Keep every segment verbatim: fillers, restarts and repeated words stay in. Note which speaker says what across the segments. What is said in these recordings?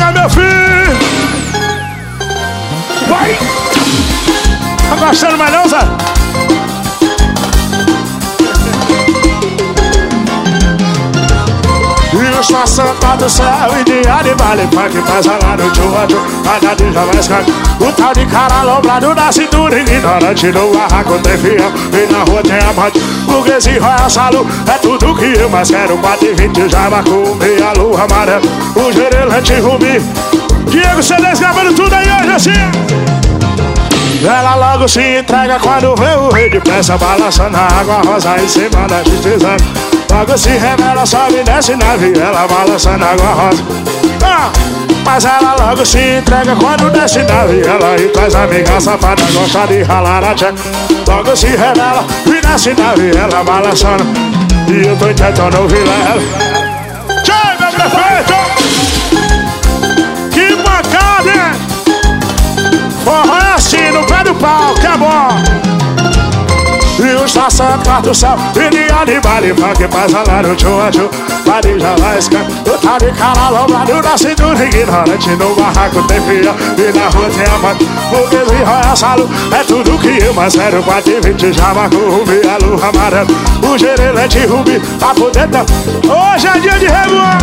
Speaker 1: Chega, meu filho! Vai! Tá gostando mais não, Zé? E os passando do céu e de animal e punk passa lá no tio, cada dia já mais caro. O tal de cara lombrado na cintura, ignorante no barraco tem fiel. E na rua tem amante, burguesinho é salo. É tudo que eu mais quero, quatro e vinte já marcou meia lua amarela. O gerelante rubi, Diego C dez gravando tudo aí hoje assim. Ela logo se entrega quando vê o rei depressa, balançando a água rosa em cima da tristeza. Logo se revela, sobe e desce na viela, balançando a água rosa. Ah, mas ela logo se entrega quando desce na viela e traz a amiga safada, gosta de ralar a tcheca. Logo se revela e desce na viela, balançando. E eu tô tentando ouvir ela. Chega, prefeito! Que bancada, hein? Forró é assim, no pé do pau, que é bom! E o estação quarto céu, e de animal e funk passa lá no tchua-tchu. Pari já vai escando, o tal de cara lombrado na cintura, ignorante no barraco tem fiel. E na rua tem amante, burguesinho é salo. É tudo que eu mais quero, quatro e vinte já marcou rubi, a lua amarela. O gerelante rubi, tá por dentro. Hoje é dia de revoar.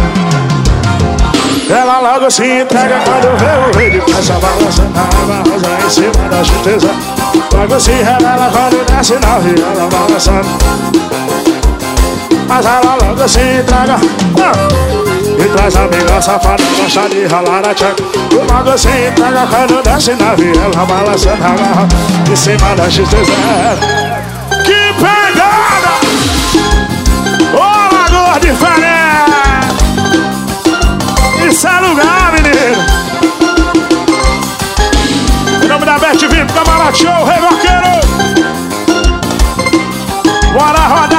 Speaker 1: Ela logo se entrega quando vê o rei de peça, balançando a água rosa em cima da tristeza. Logo se revela quando desce na viela, balançando. Mas ela logo se entrega ah, e traz a amiga safada, gosta de ralar a tcheca. Logo se entrega quando desce na viela, balançando a garra em cima da tristeza. Que pegada! Ô, Lagoa diferente! Isso é lugar, menino! Em nome da Beth Vivo, Camarada Show, Rei Vaqueiro! Bora rodar!